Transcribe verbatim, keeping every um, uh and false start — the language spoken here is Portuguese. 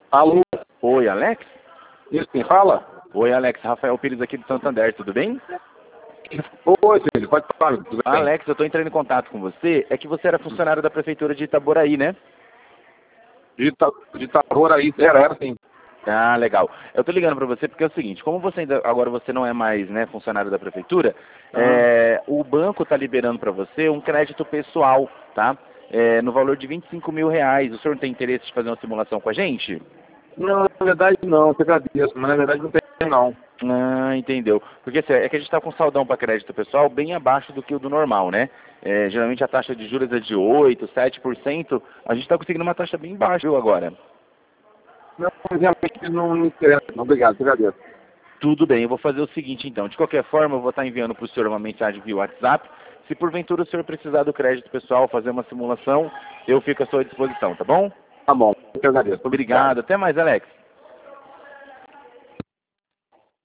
Alô? Oi, Alex? Isso, quem fala? Oi, Alex. Rafael Pires aqui do Santander, tudo bem? Oi, filho, pode falar, tudo bem? Alex, eu estou entrando em contato com você. É que você era funcionário da Prefeitura de Itaboraí, né? De, Ita, de Itaboraí, era, era sim. Ah, legal. Eu tô ligando para você porque é o seguinte, como você ainda, agora você não é mais, né, funcionário da prefeitura, Aham. é, o banco tá liberando para você um crédito pessoal, tá? É, no valor de vinte e cinco mil reais. O senhor não tem interesse de fazer uma simulação com a gente? Não, na verdade não, eu te agradeço, mas na verdade não tem não. Ah, entendeu. Porque assim, é que a gente está com saldão para crédito pessoal bem abaixo do que o do normal, né? É, geralmente a taxa de juros é de oito, sete por cento. A gente está conseguindo uma taxa bem baixa viu, agora. Não, mas realmente não me interessa, não, obrigado, te agradeço. Tudo bem, eu vou fazer o seguinte então. De qualquer forma, eu vou estar enviando para o senhor uma mensagem via WhatsApp. Se porventura o senhor precisar do crédito pessoal, fazer uma simulação, eu fico à sua disposição, tá bom? Tá bom, eu te agradeço, obrigado. Obrigado. Até mais, Alex.